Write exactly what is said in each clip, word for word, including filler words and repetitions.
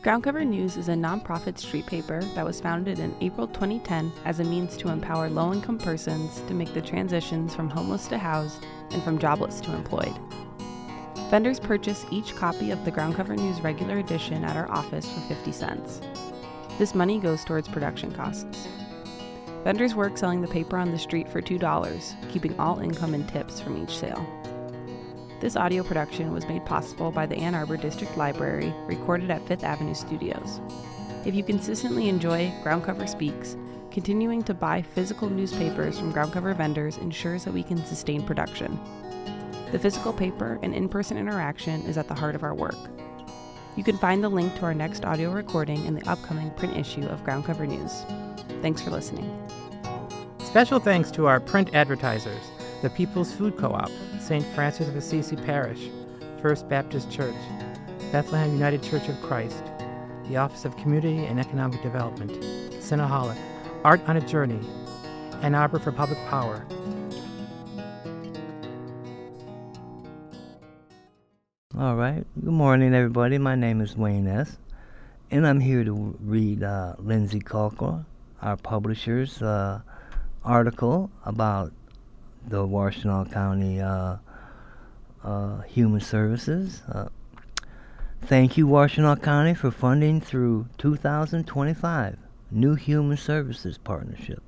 Ground Cover News is a nonprofit street paper that was founded in April twenty ten as a means to empower low-income persons to make the transitions from homeless to housed and from jobless to employed. Vendors purchase each copy of the Ground Cover News regular edition at our office for fifty cents. This money goes towards production costs. Vendors work selling the paper on the street for two dollars, keeping all income and tips from each sale. This audio production was made possible by the Ann Arbor District Library, recorded at Fifth Avenue Studios. If you consistently enjoy Ground Cover Speaks, continuing to buy physical newspapers from Ground Cover vendors ensures that we can sustain production. The physical paper and in-person interaction is at the heart of our work. You can find the link to our next audio recording in the upcoming print issue of Ground Cover News. Thanks for listening. Special thanks to our print advertisers, the People's Food Co-op, Saint Francis of Assisi Parish, First Baptist Church, Bethlehem United Church of Christ, the Office of Community and Economic Development, Cinnaholic, Art on a Journey, Ann Arbor for Public Power. All right. Good morning, everybody. My name is Wayne S., and I'm here to read uh, Lindsay Colker, our publisher's uh, article about the Washtenaw County uh, uh, Human Services. Uh, thank you, Washtenaw County, for funding through two thousand twenty-five New Human Services Partnership.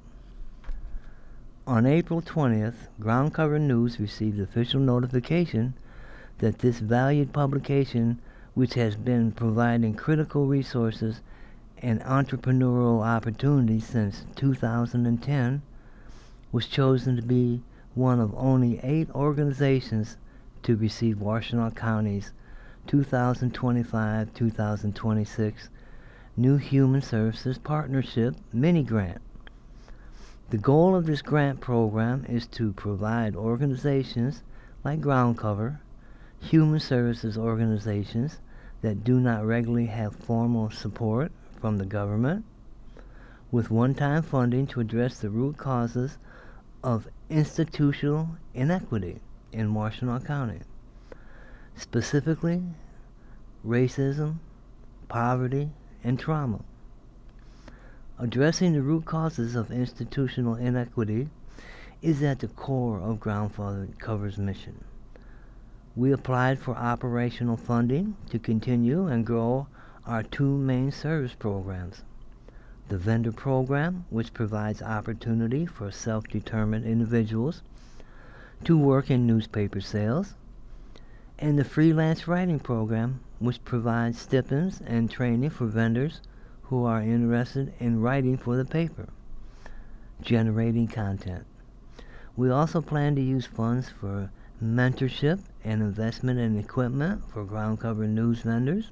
On April twentieth, Ground Cover News received official notification that this valued publication, which has been providing critical resources and entrepreneurial opportunities since two thousand ten, was chosen to be one of only eight organizations to receive Washtenaw County's two thousand twenty-five to two thousand twenty-six New Human Services Partnership mini-grant. The goal of this grant program is to provide organizations like Ground Cover, human services organizations that do not regularly have formal support from the government, with one-time funding to address the root causes of institutional inequity in Washtenaw County, specifically racism, poverty, and trauma. Addressing the root causes of institutional inequity is at the core of Ground Cover's mission. We applied for operational funding to continue and grow our two main service programs: the vendor program, which provides opportunity for self-determined individuals to work in newspaper sales, and the freelance writing program, which provides stipends and training for vendors who are interested in writing for the paper, generating content. We also plan to use funds for mentorship and investment in equipment for Ground Cover News vendors.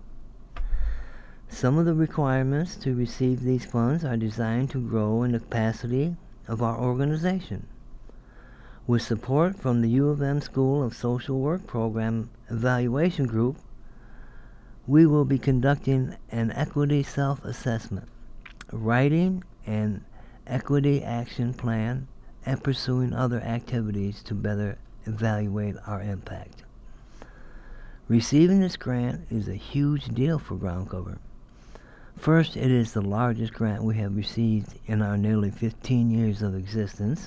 Some of the requirements to receive these funds are designed to grow in the capacity of our organization. With support from the U of M School of Social Work Program Evaluation Group, we will be conducting an equity self-assessment, writing an equity action plan, and pursuing other activities to better evaluate our impact. Receiving this grant is a huge deal for Ground Cover. First, it is the largest grant we have received in our nearly fifteen years of existence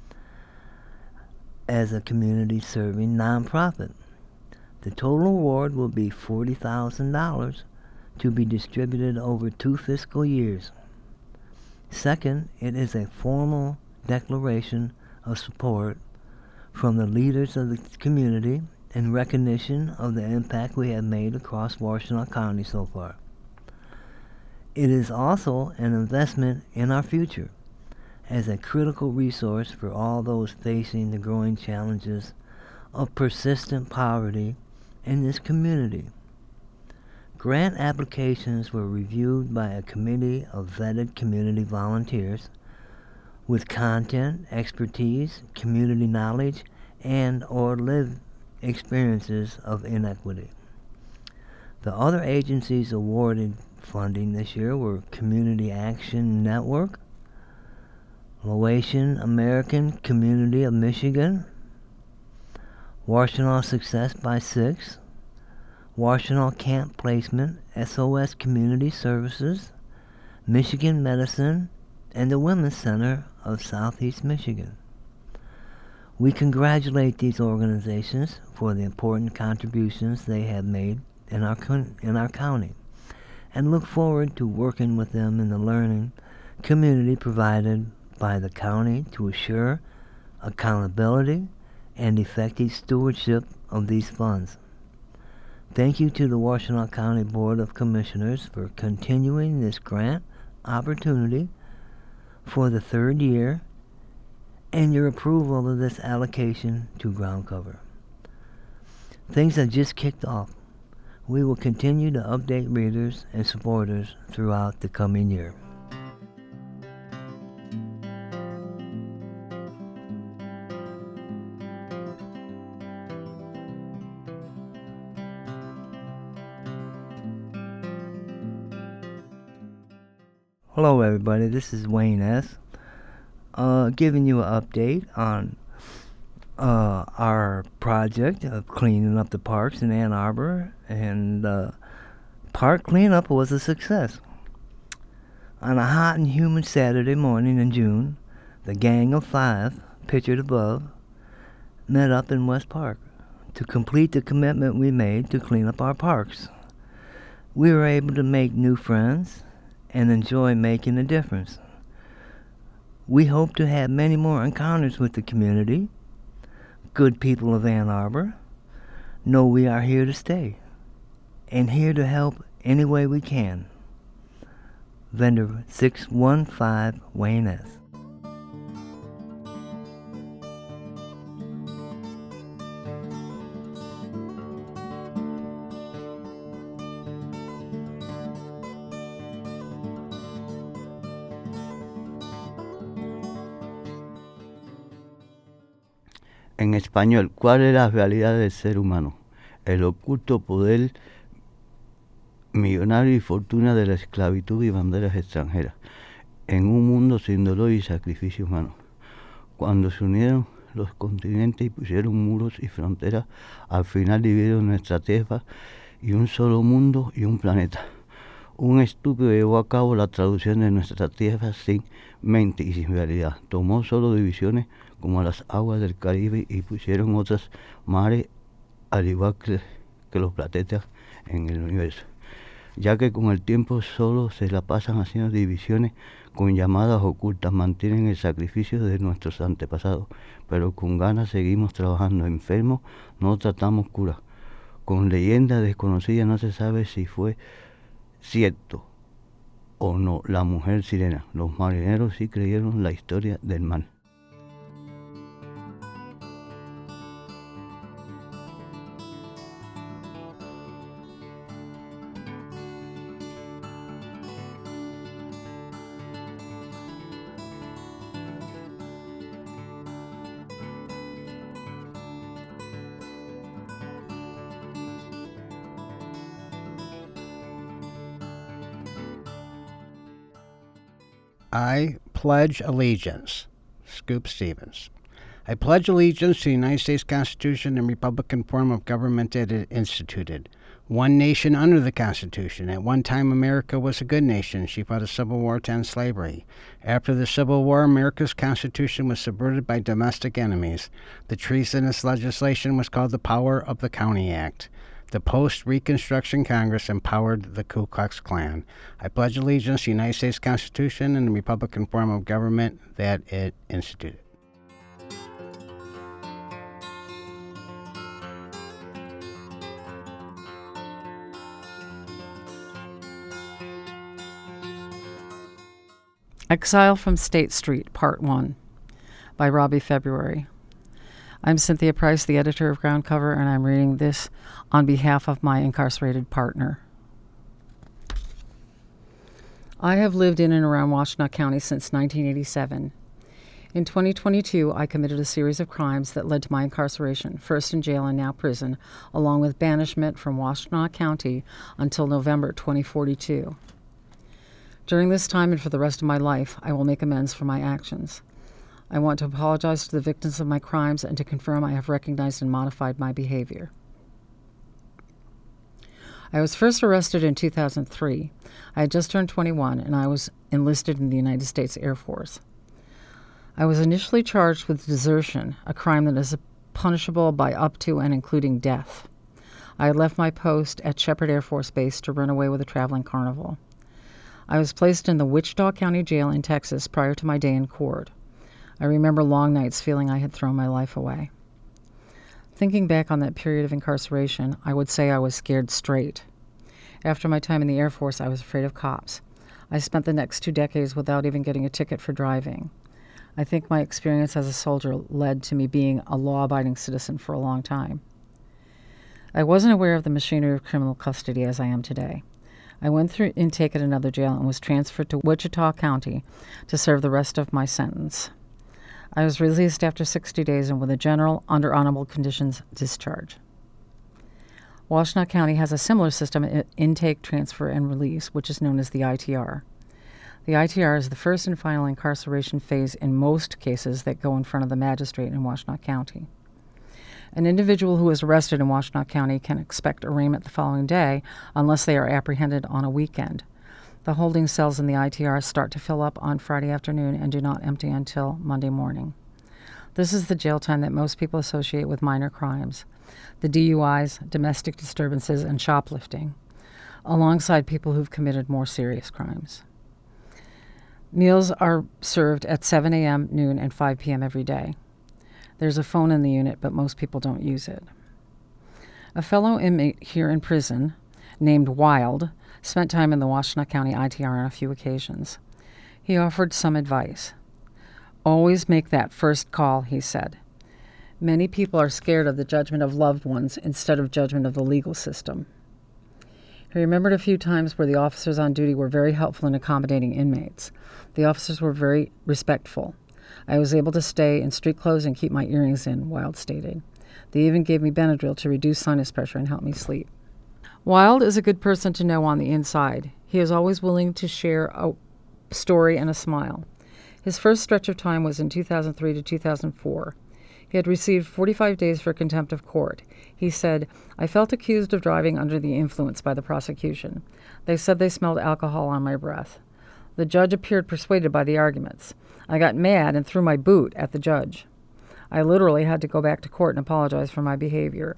as a community-serving nonprofit. The total award will be forty thousand dollars to be distributed over two fiscal years. Second, it is a formal declaration of support from the leaders of the community in recognition of the impact we have made across Washtenaw County so far. It is also an investment in our future as a critical resource for all those facing the growing challenges of persistent poverty in this community. Grant applications were reviewed by a committee of vetted community volunteers with content, expertise, community knowledge, and or lived experiences of inequity. The other agencies awarded funding this year were Community Action Network, Laotian American Community of Michigan, Washtenaw Success by Six, Washtenaw Camp Placement, S O S Community Services, Michigan Medicine, and the Women's Center of Southeast Michigan. We congratulate these organizations for the important contributions they have made in our con- in our county, and look forward to working with them in the learning community provided by the county to assure accountability and effective stewardship of these funds. Thank you to the Washtenaw County Board of Commissioners for continuing this grant opportunity for the third year and your approval of this allocation to ground cover. Things have just kicked off. We will continue to update readers and supporters throughout the coming year. Hello everybody, this is Wayne S. Uh, giving you an update on uh, our project of cleaning up the parks in Ann Arbor, and uh, park cleanup was a success. On a hot and humid Saturday morning in June, the gang of five, pictured above, met up in West Park to complete the commitment we made to clean up our parks. We were able to make new friends and enjoy making a difference. We hope to have many more encounters with the community. Good people of Ann Arbor know we are here to stay and here to help any way we can. Vendor six one five Wayne S. En español, ¿cuál es la realidad del ser humano? El oculto poder millonario y fortuna de la esclavitud y banderas extranjeras, en un mundo sin dolor y sacrificio humano. Cuando se unieron los continentes y pusieron muros y fronteras, al final dividieron nuestra tierra y un solo mundo y un planeta. Un estúpido llevó a cabo la traducción de nuestra tierra sin mente y sin realidad. Tomó solo divisiones como las aguas del Caribe y pusieron otras mares al igual que, que los planetas en el universo, ya que con el tiempo solo se la pasan haciendo divisiones con llamadas ocultas, mantienen el sacrificio de nuestros antepasados, pero con ganas seguimos trabajando. Enfermos no tratamos cura, con leyendas desconocidas no se sabe si fue cierto o no la mujer sirena. Los marineros sí creyeron la historia del mar. I pledge allegiance. Scoop Stevens. I pledge allegiance to the United States Constitution and Republican form of government that it instituted. One nation under the Constitution. At one time, America was a good nation. She fought a civil war to end slavery. After the Civil War, America's Constitution was subverted by domestic enemies. The treasonous legislation was called the Power of the County Act. The post-Reconstruction Congress empowered the Ku Klux Klan. I pledge allegiance to the United States Constitution and the Republican form of government that it instituted. Exile from State Street, Part one, by Robbie February. I'm Cynthia Price, the editor of Ground Cover, and I'm reading this on behalf of my incarcerated partner. I have lived in and around Washtenaw County since nineteen eighty-seven. In twenty twenty-two, I committed a series of crimes that led to my incarceration, first in jail and now prison, along with banishment from Washtenaw County until November twenty forty-two. During this time and for the rest of my life, I will make amends for my actions. I want to apologize to the victims of my crimes and to confirm I have recognized and modified my behavior. I was first arrested in two thousand three. I had just turned twenty-one, and I was enlisted in the United States Air Force. I was initially charged with desertion, a crime that is punishable by up to and including death. I had left my post at Shepherd Air Force Base to run away with a traveling carnival. I was placed in the Wichita County Jail in Texas prior to my day in court. I remember long nights feeling I had thrown my life away. Thinking back on that period of incarceration, I would say I was scared straight. After my time in the Air Force, I was afraid of cops. I spent the next two decades without even getting a ticket for driving. I think my experience as a soldier led to me being a law-abiding citizen for a long time. I wasn't aware of the machinery of criminal custody as I am today. I went through intake at another jail and was transferred to Wichita County to serve the rest of my sentence. I was released after sixty days and with a general, under honorable conditions, discharge. Washtenaw County has a similar system of intake, transfer, and release, which is known as the I T R. The I T R is the first and final incarceration phase in most cases that go in front of the magistrate in Washtenaw County. An individual who is arrested in Washtenaw County can expect arraignment the following day unless they are apprehended on a weekend. The holding cells in the I T R start to fill up on Friday afternoon and do not empty until Monday morning. This is the jail time that most people associate with minor crimes, the D U Is, domestic disturbances, and shoplifting, alongside people who've committed more serious crimes. Meals are served at seven a.m., noon, and five p.m. every day. There's a phone in the unit, but most people don't use it. A fellow inmate here in prison, named Wild, spent time in the Washtenaw County I T R on a few occasions. He offered some advice. Always make that first call, he said. Many people are scared of the judgment of loved ones instead of judgment of the legal system. He remembered a few times where the officers on duty were very helpful in accommodating inmates. The officers were very respectful. I was able to stay in street clothes and keep my earrings in, Wild stated. They even gave me Benadryl to reduce sinus pressure and help me sleep. Wild is a good person to know on the inside. He is always willing to share a story and a smile. His first stretch of time was in two thousand three to two thousand four. He had received forty-five days for contempt of court. He said, I felt accused of driving under the influence by the prosecution. They said they smelled alcohol on my breath. The judge appeared persuaded by the arguments. I got mad and threw my boot at the judge. I literally had to go back to court and apologize for my behavior.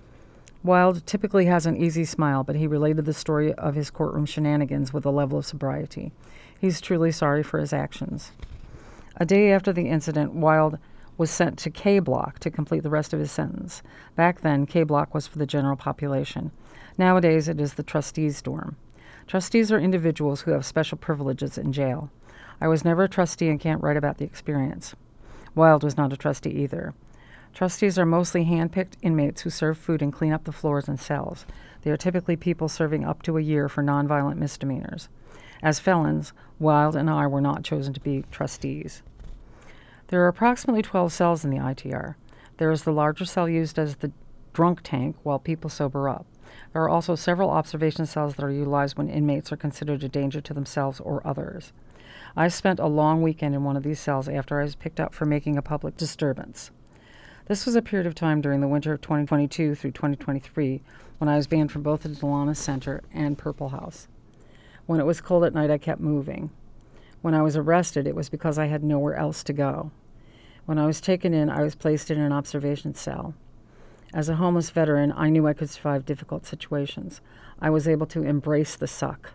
Wild typically has an easy smile, but he related the story of his courtroom shenanigans with a level of sobriety. He's truly sorry for his actions. A day after the incident, Wild was sent to K Block to complete the rest of his sentence. Back then, K Block was for the general population. Nowadays, it is the trustees' dorm. Trustees are individuals who have special privileges in jail. I was never a trustee and can't write about the experience. Wild was not a trustee either. Trustees are mostly hand-picked inmates who serve food and clean up the floors and cells. They are typically people serving up to a year for nonviolent misdemeanors. As felons, Wild and I were not chosen to be trustees. There are approximately twelve cells in the I T R. There is the larger cell used as the drunk tank while people sober up. There are also several observation cells that are utilized when inmates are considered a danger to themselves or others. I spent a long weekend in one of these cells after I was picked up for making a public disturbance. This was a period of time during the winter of twenty twenty-two through twenty twenty-three when I was banned from both the Delana Center and Purple House. When it was cold at night, I kept moving. When I was arrested, it was because I had nowhere else to go. When I was taken in, I was placed in an observation cell. As a homeless veteran, I knew I could survive difficult situations. I was able to embrace the suck.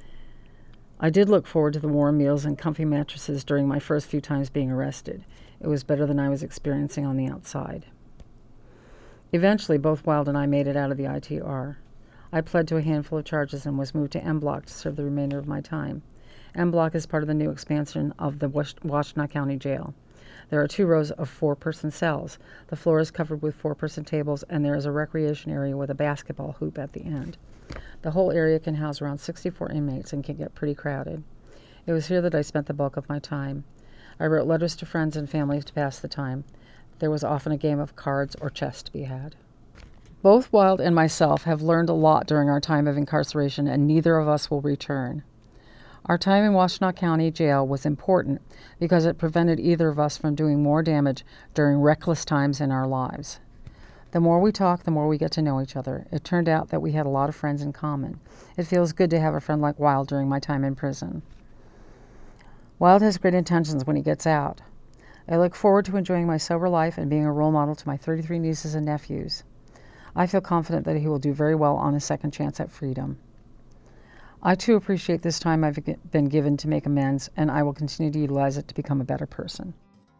I did look forward to the warm meals and comfy mattresses during my first few times being arrested. It was better than I was experiencing on the outside. Eventually, both Wild and I made it out of the I T R. I pled to a handful of charges and was moved to M Block to serve the remainder of my time. M Block is part of the new expansion of the Washtenaw County Jail. There are two rows of four-person cells. The floor is covered with four-person tables, and there is a recreation area with a basketball hoop at the end. The whole area can house around sixty-four inmates and can get pretty crowded. It was here that I spent the bulk of my time. I wrote letters to friends and family to pass the time. There was often a game of cards or chess to be had. Both Wild and myself have learned a lot during our time of incarceration, and neither of us will return. Our time in Washtenaw County Jail was important because it prevented either of us from doing more damage during reckless times in our lives. The more we talk, the more we get to know each other. It turned out that we had a lot of friends in common. It feels good to have a friend like Wild during my time in prison. Wild has great intentions when he gets out. I look forward to enjoying my sober life and being a role model to my thirty-three nieces and nephews. I feel confident that he will do very well on his second chance at freedom. I too appreciate this time I've been given to make amends, and I will continue to utilize it to become a better person.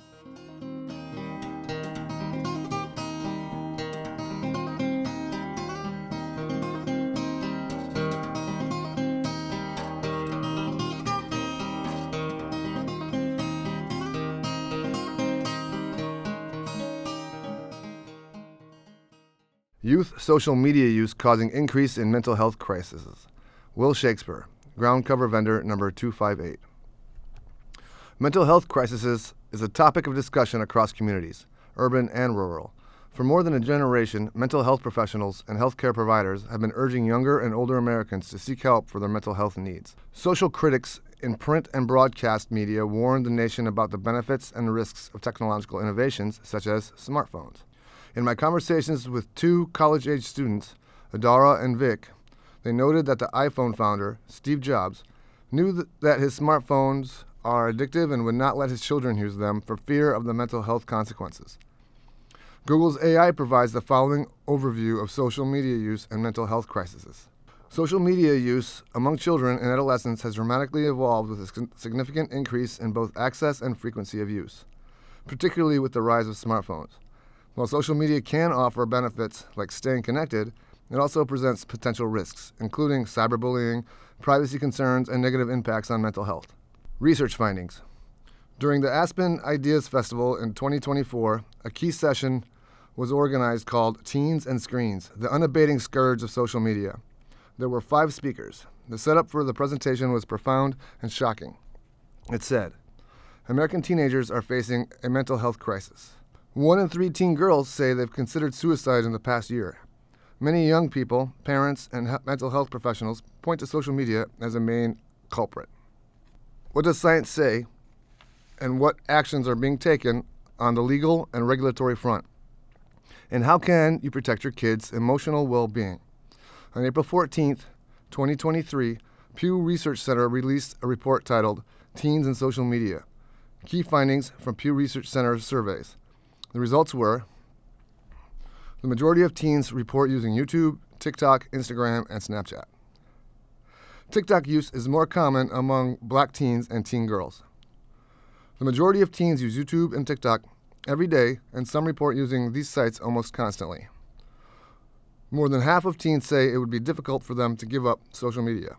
Youth social media use causing increase in mental health crises. Will Shakespeare, ground cover vendor number two five eight. Mental health crises is a topic of discussion across communities, urban and rural. For more than a generation, mental health professionals and healthcare providers have been urging younger and older Americans to seek help for their mental health needs. Social critics in print and broadcast media warned the nation about the benefits and risks of technological innovations such as smartphones. In my conversations with two college-age students, Adara and Vic, they noted that the iPhone founder, Steve Jobs, knew th- that his smartphones are addictive and would not let his children use them for fear of the mental health consequences. Google's A I provides the following overview of social media use and mental health crises. Social media use among children and adolescents has dramatically evolved with a significant increase in both access and frequency of use, particularly with the rise of smartphones. While social media can offer benefits like staying connected, it also presents potential risks, including cyberbullying, privacy concerns, and negative impacts on mental health. Research findings. During the Aspen Ideas Festival in twenty twenty-four, a key session was organized called Teens and Screens, the unabating scourge of social media. There were five speakers. The setup for the presentation was profound and shocking. It said, American teenagers are facing a mental health crisis. One in three teen girls say they've considered suicide in the past year. Many young people, parents, and he- mental health professionals point to social media as a main culprit. What does science say, and what actions are being taken on the legal and regulatory front? And how can you protect your kids' emotional well-being? On April fourteenth, twenty twenty-three, Pew Research Center released a report titled Teens and Social Media, Key Findings from Pew Research Center Surveys. The results were, the majority of teens report using YouTube, TikTok, Instagram, and Snapchat. TikTok use is more common among black teens and teen girls. The majority of teens use YouTube and TikTok every day, and some report using these sites almost constantly. More than half of teens say it would be difficult for them to give up social media.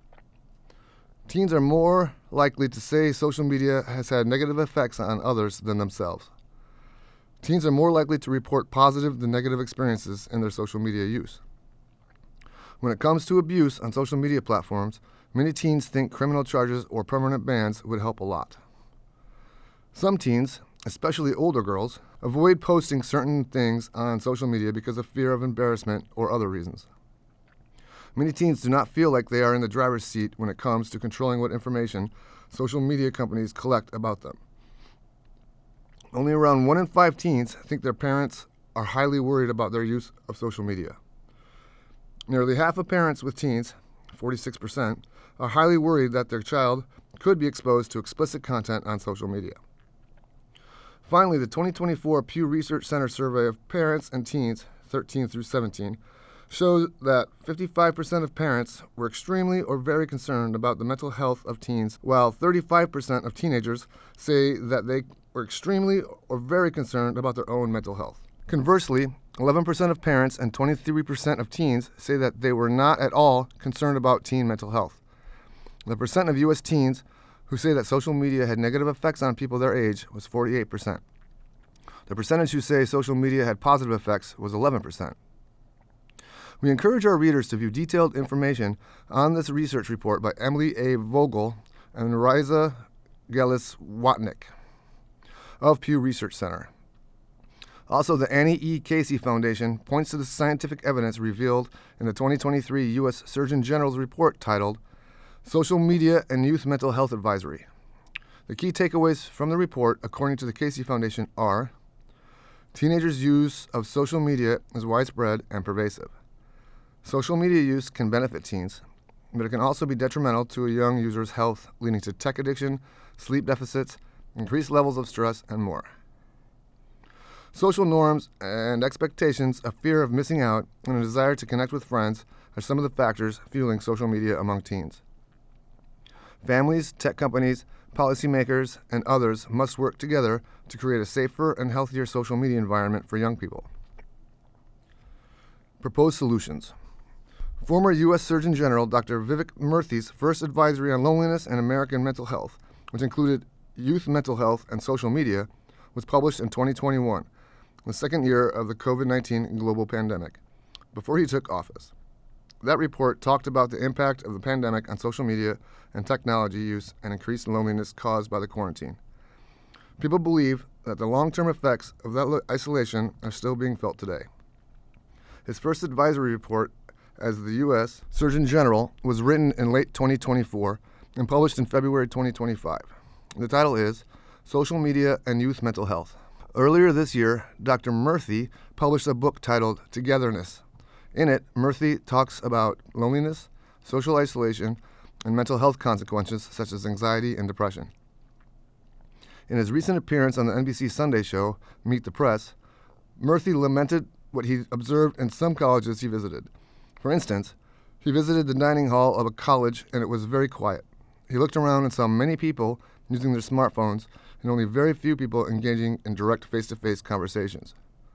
Teens are more likely to say social media has had negative effects on others than themselves. Teens are more likely to report positive than negative experiences in their social media use. When it comes to abuse on social media platforms, many teens think criminal charges or permanent bans would help a lot. Some teens, especially older girls, avoid posting certain things on social media because of fear of embarrassment or other reasons. Many teens do not feel like they are in the driver's seat when it comes to controlling what information social media companies collect about them. Only around one in five teens think their parents are highly worried about their use of social media. Nearly half of parents with teens, forty-six percent, are highly worried that their child could be exposed to explicit content on social media. Finally, the twenty twenty-four Pew Research Center survey of parents and teens, thirteen through seventeen, shows that fifty-five percent of parents were extremely or very concerned about the mental health of teens, while thirty-five percent of teenagers say that they were extremely or very concerned about their own mental health. Conversely, eleven percent of parents and twenty-three percent of teens say that they were not at all concerned about teen mental health. The percent of U S teens who say that social media had negative effects on people their age was forty-eight percent. The percentage who say social media had positive effects was eleven percent. We encourage our readers to view detailed information on this research report by Emily A. Vogel and Riza Gelis-Watnick of Pew Research Center. Also, the Annie E. Casey Foundation points to the scientific evidence revealed in the twenty twenty-three U S Surgeon General's report titled Social Media and Youth Mental Health Advisory. The key takeaways from the report, according to the Casey Foundation, are Teenagers' use of social media is widespread and pervasive. Social media use can benefit teens, but it can also be detrimental to a young user's health, leading to tech addiction, sleep deficits, increased levels of stress, and more. Social norms and expectations, a fear of missing out, and a desire to connect with friends are some of the factors fueling social media among teens. Families, tech companies, policymakers, and others must work together to create a safer and healthier social media environment for young people. Proposed solutions. Former U S Surgeon General Doctor Vivek Murthy's first advisory on loneliness and American mental health, which included youth mental health and social media, was published in twenty twenty-one, the second year of the COVID nineteen global pandemic, before he took office. That report talked about the impact of the pandemic on social media and technology use and increased loneliness caused by the quarantine. People believe that the long-term effects of that isolation are still being felt today. His first advisory report as the U S Surgeon General was written in late twenty twenty-four and published in February twenty twenty-five. The title is Social Media and Youth Mental Health. Earlier this year, Doctor Murthy published a book titled Togetherness. In it, Murthy talks about loneliness, social isolation, and mental health consequences such as anxiety and depression. In his recent appearance on the N B C Sunday show, Meet the Press, Murthy lamented what he observed in some colleges he visited. For instance, he visited the dining hall of a college and it was very quiet. He looked around and saw many people using their smartphones and only very few people engaging in direct face-to-face conversations.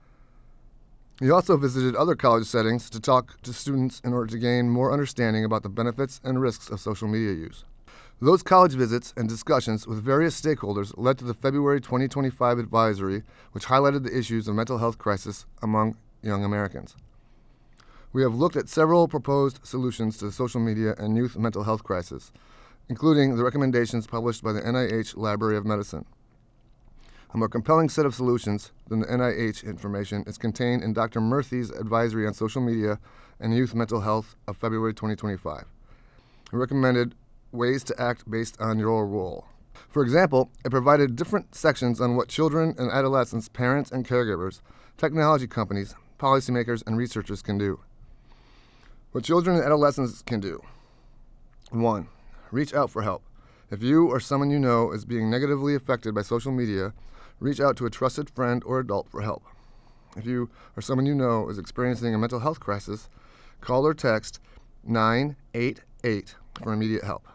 He also visited other college settings to talk to students in order to gain more understanding about the benefits and risks of social media use. Those college visits and discussions with various stakeholders led to the February twenty twenty-five advisory, which highlighted the issues of mental health crisis among young Americans. We have looked at several proposed solutions to the social media and youth mental health crisis, including the recommendations published by the N I H Library of Medicine. A more compelling set of solutions than the N I H information is contained in Doctor Murthy's advisory on social media and youth mental health of February twenty twenty-five. He recommended ways to act based on your role. For example, it provided different sections on what children and adolescents, parents and caregivers, technology companies, policymakers, and researchers can do. What children and adolescents can do. One, reach out for help. If you or someone you know is being negatively affected by social media, reach out to a trusted friend or adult for help. If you or someone you know is experiencing a mental health crisis, call or text nine eight eight for immediate help.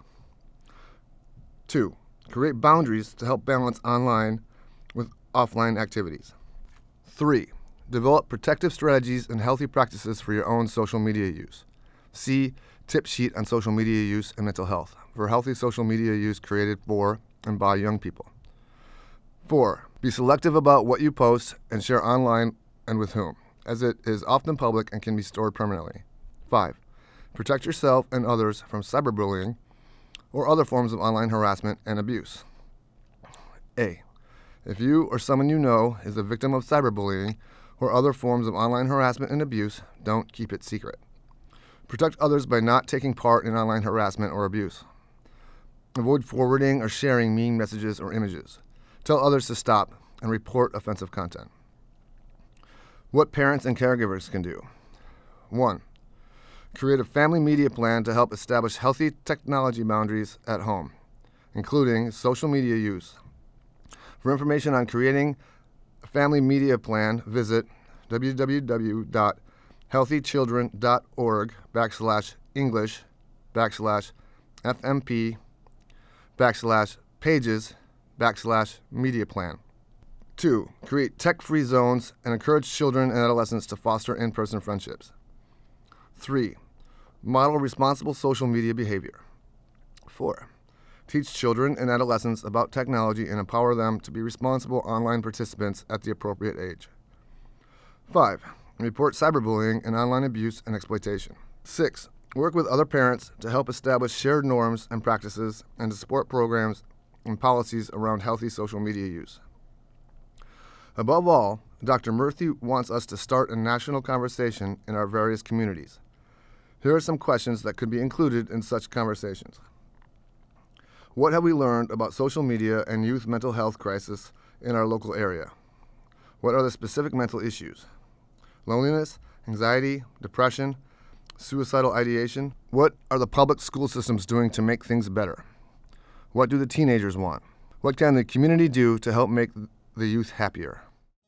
Two, create boundaries to help balance online with offline activities. Three, develop protective strategies and healthy practices for your own social media use. See tip sheet on social media use and mental health for healthy social media use created for and by young people. Four, be selective about what you post and share online and with whom, as it is often public and can be stored permanently. Five, protect yourself and others from cyberbullying or other forms of online harassment and abuse. A, if you or someone you know is a victim of cyberbullying or other forms of online harassment and abuse, don't keep it secret. Protect others by not taking part in online harassment or abuse. Avoid forwarding or sharing mean messages or images. Tell others to stop and report offensive content. What parents and caregivers can do. One, create a family media plan to help establish healthy technology boundaries at home, including social media use. For information on creating a family media plan, visit w w w dot healthy children dot org backslash English backslash FMP backslash pages backslash media plan. Two, create tech-free zones and encourage children and adolescents to foster in-person friendships. Three, model responsible social media behavior. Four, teach children and adolescents about technology and empower them to be responsible online participants at the appropriate age. Five, report cyberbullying and online abuse and exploitation. Six, work with other parents to help establish shared norms and practices and to support programs and policies around healthy social media use. Above all, Doctor Murthy wants us to start a national conversation in our various communities. Here are some questions that could be included in such conversations. What have we learned about social media and youth mental health crisis in our local area? What are the specific mental issues? Loneliness, anxiety, depression, suicidal ideation? What are the public school systems doing to make things better? What do the teenagers want? What can the community do to help make the youth happier?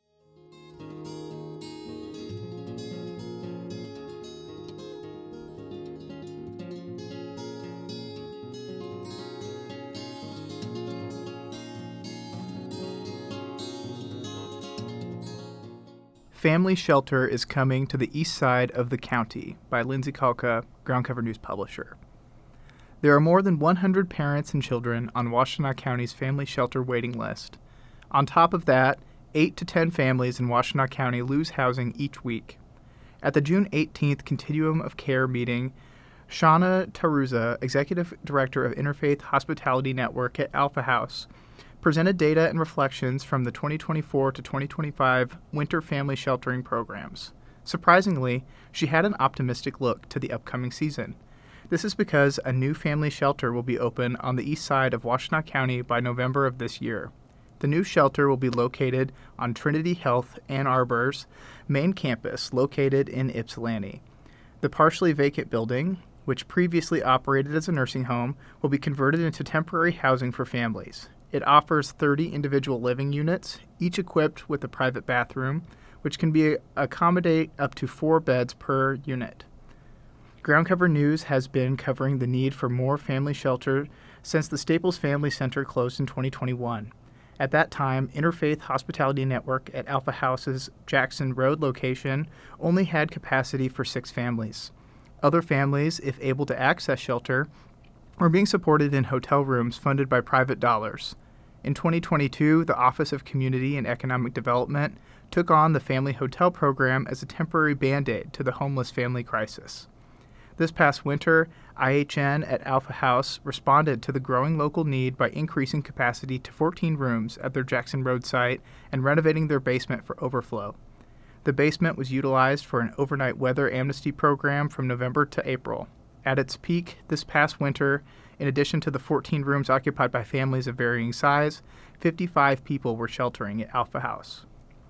Family Shelter is Coming to the East Side of the County by Lindsay Kalka, Ground Cover News publisher. There are more than one hundred parents and children on Washtenaw County's Family Shelter waiting list. On top of that, eight to ten families in Washtenaw County lose housing each week. At the June eighteenth Continuum of Care meeting, Shauna Taruza, Executive Director of Interfaith Hospitality Network at Alpha House, presented data and reflections from the twenty twenty-four to twenty twenty-five winter family sheltering programs. Surprisingly, she had an optimistic look to the upcoming season. This is because a new family shelter will be open on the east side of Washtenaw County by November of this year. The new shelter will be located on Trinity Health Ann Arbor's main campus, located in Ypsilanti. The partially vacant building, which previously operated as a nursing home, will be converted into temporary housing for families. It offers thirty individual living units, each equipped with a private bathroom, which can be accommodate up to four beds per unit. Ground Cover News has been covering the need for more family shelter since the Staples Family Center closed in twenty twenty-one. At that time, Interfaith Hospitality Network at Alpha House's Jackson Road location only had capacity for six families. Other families, if able to access shelter, were being supported in hotel rooms funded by private dollars. In twenty twenty-two, the Office of Community and Economic Development took on the Family Hotel Program as a temporary Band-Aid to the homeless family crisis. This past winter, I H N at Alpha House responded to the growing local need by increasing capacity to fourteen rooms at their Jackson Road site and renovating their basement for overflow. The basement was utilized for an overnight weather amnesty program from November to April. At its peak this past winter, in addition to the fourteen rooms occupied by families of varying size, fifty-five people were sheltering at Alpha House.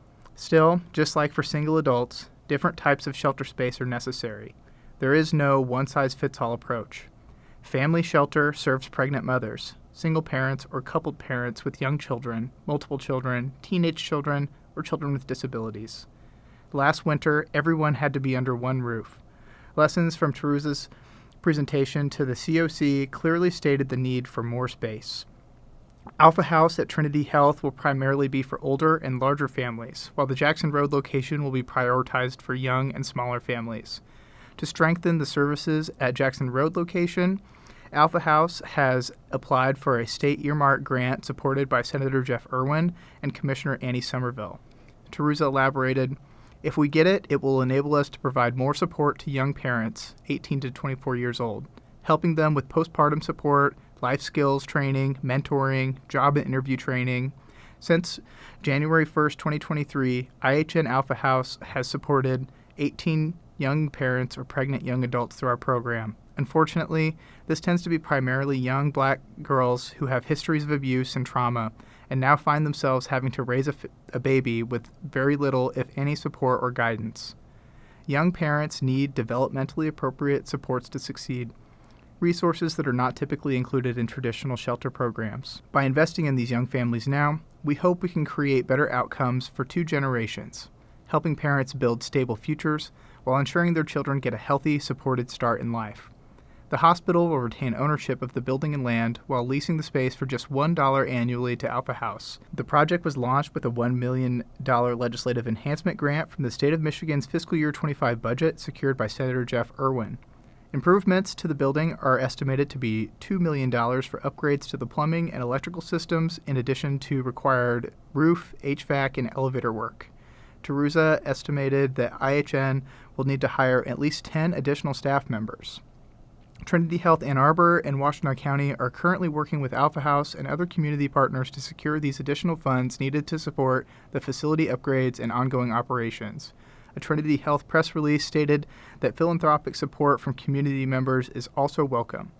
Still, just like for single adults, different types of shelter space are necessary. There is no one-size-fits-all approach. Family shelter serves pregnant mothers, single parents or coupled parents with young children, multiple children, teenage children, or children with disabilities. Last winter, everyone had to be under one roof. Lessons from Taruza's presentation to the C O C clearly stated the need for more space. Alpha House at Trinity Health will primarily be for older and larger families, while the Jackson Road location will be prioritized for young and smaller families. To strengthen the services at Jackson Road location, Alpha House has applied for a state earmark grant supported by Senator Jeff Irwin and Commissioner Annie Somerville. Taruza elaborated, "If we get it, it will enable us to provide more support to young parents, eighteen to twenty-four years old, helping them with postpartum support, life skills training, mentoring, job and interview training. Since January first, twenty twenty-three, I H N Alpha House has supported eighteen young parents or pregnant young adults through our program. Unfortunately, this tends to be primarily young black girls who have histories of abuse and trauma and now find themselves having to raise a, f- a baby with very little, if any, support or guidance. Young parents need developmentally appropriate supports to succeed, resources that are not typically included in traditional shelter programs. By investing in these young families now, we hope we can create better outcomes for two generations, helping parents build stable futures while ensuring their children get a healthy, supported start in life. The hospital will retain ownership of the building and land while leasing the space for just one dollar annually to Alpha House. The project was launched with a one million dollars legislative enhancement grant from the state of Michigan's fiscal year twenty-five budget secured by Senator Jeff Irwin. Improvements to the building are estimated to be two million dollars for upgrades to the plumbing and electrical systems, in addition to required roof, H V A C, and elevator work. Taruza estimated that I H N will need to hire at least ten additional staff members. Trinity Health Ann Arbor and Washtenaw County are currently working with Alpha House and other community partners to secure these additional funds needed to support the facility upgrades and ongoing operations. A Trinity Health press release stated that philanthropic support from community members is also welcome.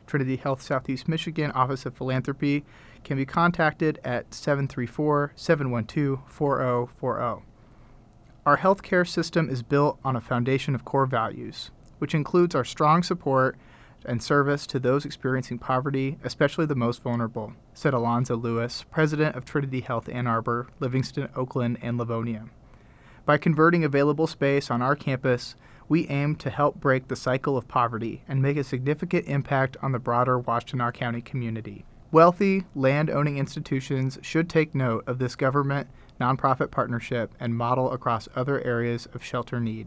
Trinity Health Southeast Michigan Office of Philanthropy can be contacted at seven three four, seven one two, four zero four zero. Our healthcare system is built on a foundation of core values, which includes our strong support and service to those experiencing poverty, especially the most vulnerable, said Alonzo Lewis, president of Trinity Health Ann Arbor, Livingston, Oakland, and Livonia. By converting available space on our campus, we aim to help break the cycle of poverty and make a significant impact on the broader Washtenaw County community. Wealthy, land-owning institutions should take note of this government nonprofit partnership and model across other areas of shelter need.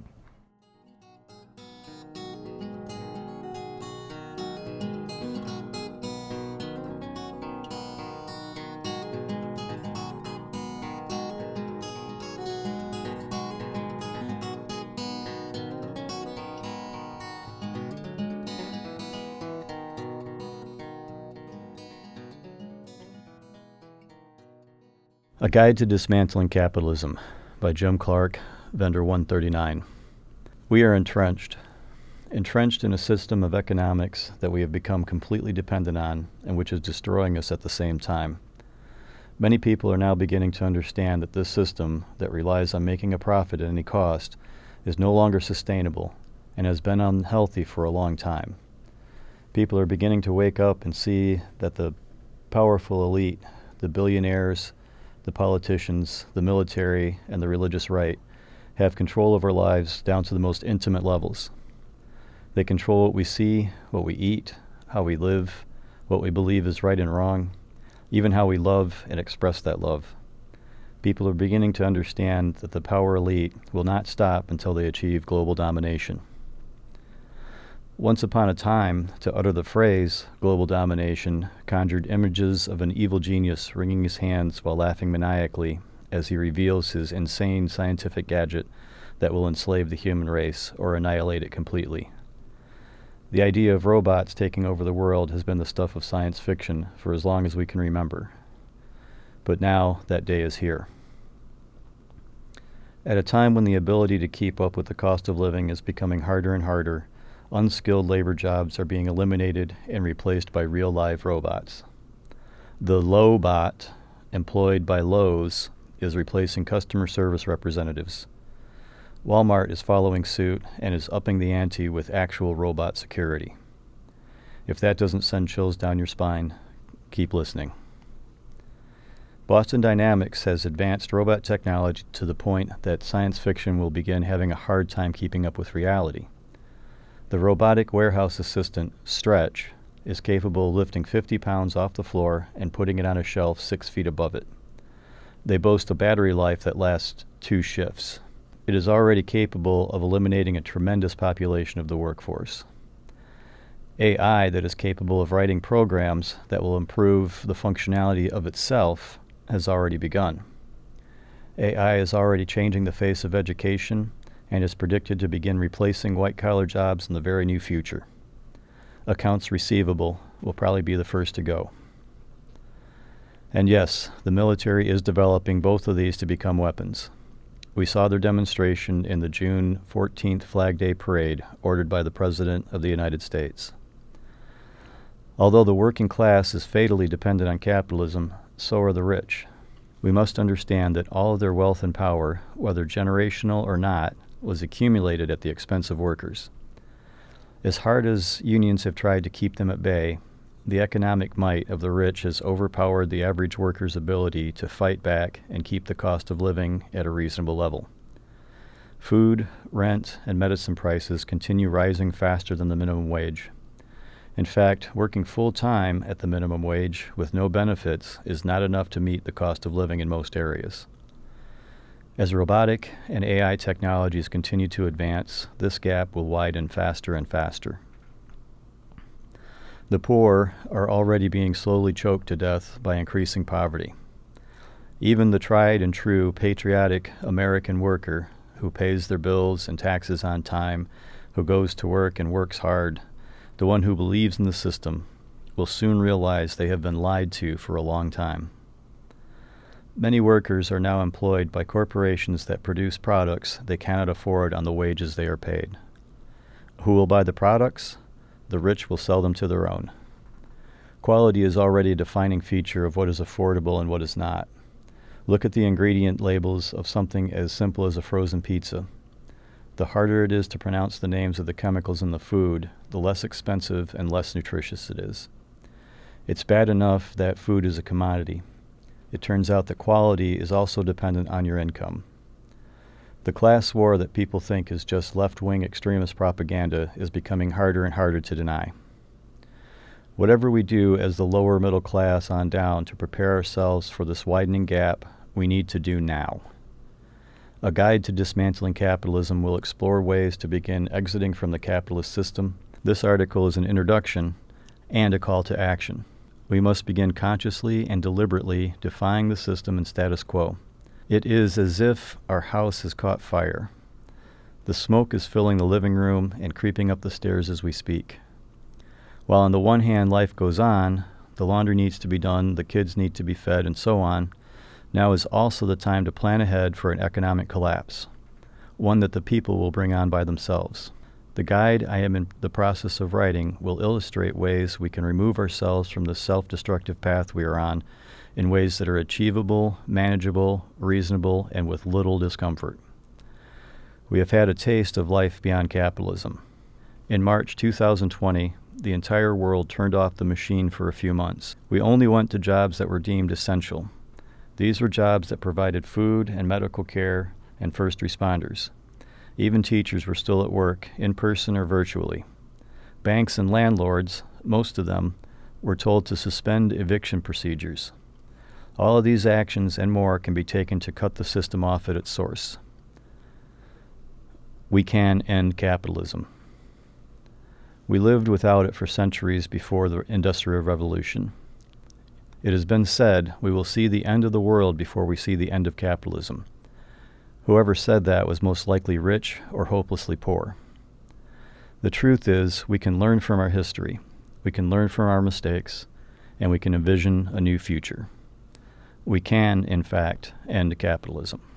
A Guide to Dismantling Capitalism by Jim Clark, Vendor one thirty-nine. We are entrenched, entrenched in a system of economics that we have become completely dependent on and which is destroying us at the same time. Many people are now beginning to understand that this system that relies on making a profit at any cost is no longer sustainable and has been unhealthy for a long time. People are beginning to wake up and see that the powerful elite, the billionaires, the politicians, the military, and the religious right have control of our lives down to the most intimate levels. They control what we see, what we eat, how we live, what we believe is right and wrong, even how we love and express that love. People are beginning to understand that the power elite will not stop until they achieve global domination. Once upon a time, to utter the phrase global domination conjured images of an evil genius wringing his hands while laughing maniacally as he reveals his insane scientific gadget that will enslave the human race or annihilate it completely. The idea of robots taking over the world has been the stuff of science fiction for as long as we can remember. But now that day is here. At a time when the ability to keep up with the cost of living is becoming harder and harder, unskilled labor jobs are being eliminated and replaced by real live robots. The Lowbot, employed by Lowe's, is replacing customer service representatives. Walmart is following suit and is upping the ante with actual robot security. If that doesn't send chills down your spine, keep listening. Boston Dynamics has advanced robot technology to the point that science fiction will begin having a hard time keeping up with reality. The robotic warehouse assistant, Stretch, is capable of lifting fifty pounds off the floor and putting it on a shelf six feet above it. They boast a battery life that lasts two shifts. It is already capable of eliminating a tremendous population of the workforce. A I that is capable of writing programs that will improve the functionality of itself has already begun. A I is already changing the face of education and is predicted to begin replacing white-collar jobs in the very near future. Accounts receivable will probably be the first to go. And yes, the military is developing both of these to become weapons. We saw their demonstration in the June fourteenth Flag Day Parade ordered by the President of the United States. Although the working class is fatally dependent on capitalism, so are the rich. We must understand that all of their wealth and power, whether generational or not, was accumulated at the expense of workers. As hard as unions have tried to keep them at bay, the economic might of the rich has overpowered the average worker's ability to fight back and keep the cost of living at a reasonable level. Food, rent, and medicine prices continue rising faster than the minimum wage. In fact, working full-time at the minimum wage with no benefits is not enough to meet the cost of living in most areas. As robotic and A I technologies continue to advance, this gap will widen faster and faster. The poor are already being slowly choked to death by increasing poverty. Even the tried and true patriotic American worker who pays their bills and taxes on time, who goes to work and works hard, the one who believes in the system, will soon realize they have been lied to for a long time. Many workers are now employed by corporations that produce products they cannot afford on the wages they are paid. Who will buy the products? The rich will sell them to their own. Quality is already a defining feature of what is affordable and what is not. Look at the ingredient labels of something as simple as a frozen pizza. The harder it is to pronounce the names of the chemicals in the food, the less expensive and less nutritious it is. It's bad enough that food is a commodity. It turns out that quality is also dependent on your income. The class war that people think is just left-wing extremist propaganda is becoming harder and harder to deny. Whatever we do as the lower middle class on down to prepare ourselves for this widening gap, we need to do now. A guide to dismantling capitalism will explore ways to begin exiting from the capitalist system. This article is an introduction and a call to action. We must begin consciously and deliberately defying the system and status quo. It is as if our house has caught fire. The smoke is filling the living room and creeping up the stairs as we speak. While on the one hand life goes on, the laundry needs to be done, the kids need to be fed, and so on, now is also the time to plan ahead for an economic collapse, one that the people will bring on by themselves. The guide I am in the process of writing will illustrate ways we can remove ourselves from the self-destructive path we are on in ways that are achievable, manageable, reasonable, and with little discomfort. We have had a taste of life beyond capitalism. In March two thousand twenty, the entire world turned off the machine for a few months. We only went to jobs that were deemed essential. These were jobs that provided food and medical care and first responders. Even teachers were still at work, in person or virtually. Banks and landlords, most of them, were told to suspend eviction procedures. All of these actions and more can be taken to cut the system off at its source. We can end capitalism. We lived without it for centuries before the Industrial Revolution. It has been said we will see the end of the world before we see the end of capitalism. Whoever said that was most likely rich or hopelessly poor. The truth is, we can learn from our history, we can learn from our mistakes, and we can envision a new future. We can, in fact, end capitalism.